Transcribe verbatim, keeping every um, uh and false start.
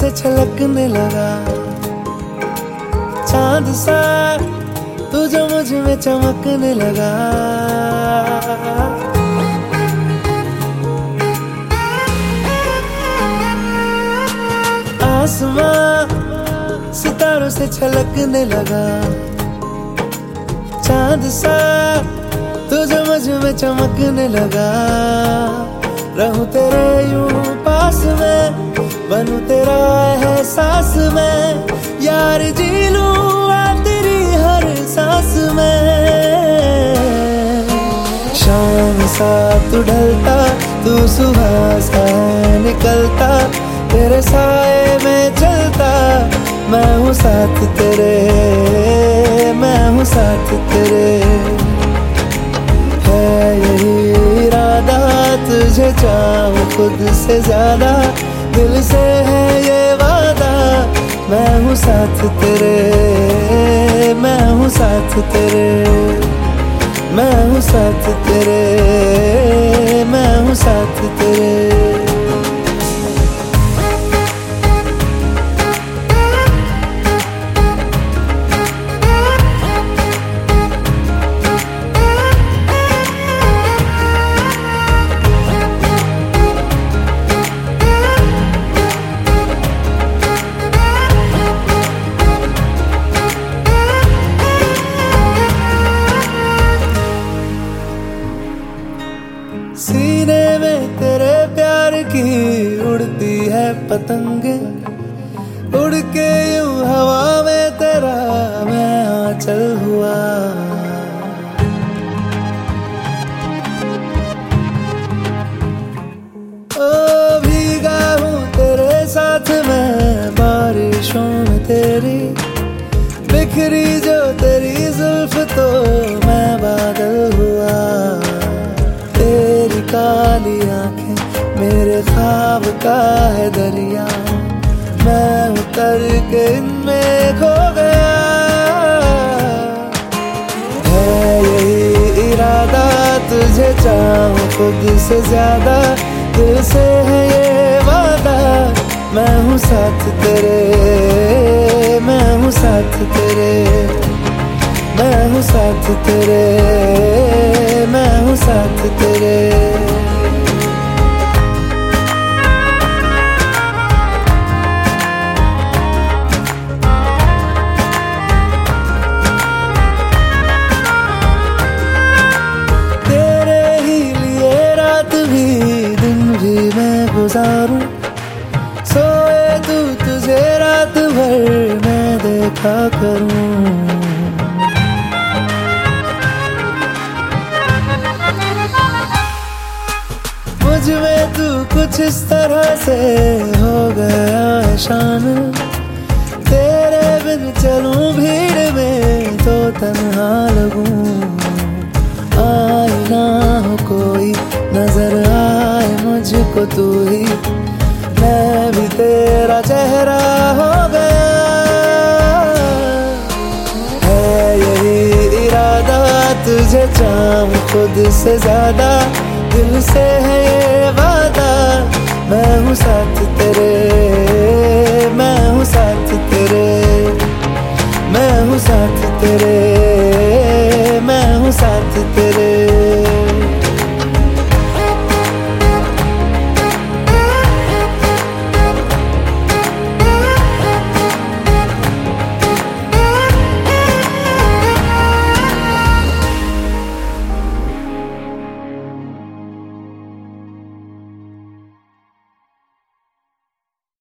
से छलकने लगा चांद सा, तू जो मुझ में चमकने लगा। आसमां सितारों से छलकने लगा चांद सा, तू जो मुझ में चमकने लगा। रहूं तेरे यूं पास में, बनूं तेरा एहसास में, यार जी लूं तेरी हर सांस में। शाम सा तू ढलता, तू सुबह सा निकलता, तेरे साए में चलता, मैं हूँ साथ तेरे, मैं हूँ साथ तेरे। है यही इरादा, तुझे चाहूं खुद से ज्यादा, दिल से है ये वादा, मैं हूँ साथ तेरे, मैं हूँ साथ तेरे, मैं हूँ साथ तेरे, मैं हूँ साथ तेरे। सीने में तेरे प्यार की उड़ती है पतंगे, उड़ के यूं हवा में तेरा मैं आंचल हुआ। ओ भीगा हूँ तेरे साथ मैं बारिशों में तेरी, बिखरी जो तेरी जुल्फ तो मैं बादल हुआ। तेरी काली आंखें मेरे ख्वाब का है दरिया, मैं उतर के इनमें खो गया। है यही इरादा, तुझे चाहूं खुद से ज्यादा, दिल से है ये वादा, मैं हूँ साथ तेरे, मैं हूँ साथ तेरे, मैं हूँ साथ तेरे, मैं हूँ साथ तेरे। तेरे ही लिए रात भी दिन भी मैं गुजारूं, सोए तू तुझे रात भर मैं देखा करूं। मुझ में तू कुछ इस तरह से हो गया है शामिल, तेरे बिन चलूं भीड़ में तो तन्हा लगूं। आए ना हो कोई, नजर आए मुझको तू ही, मैं भी तेरा चेहरा हो गया। है यही इरादा, तुझे चाहूं खुद से ज्यादा, दिल से है ये वादा, मैं हूँ साथ तेरे, मैं हूँ साथ तेरे, मैं हूँ साथ तेरे, मैं हूँ साथ तेरे।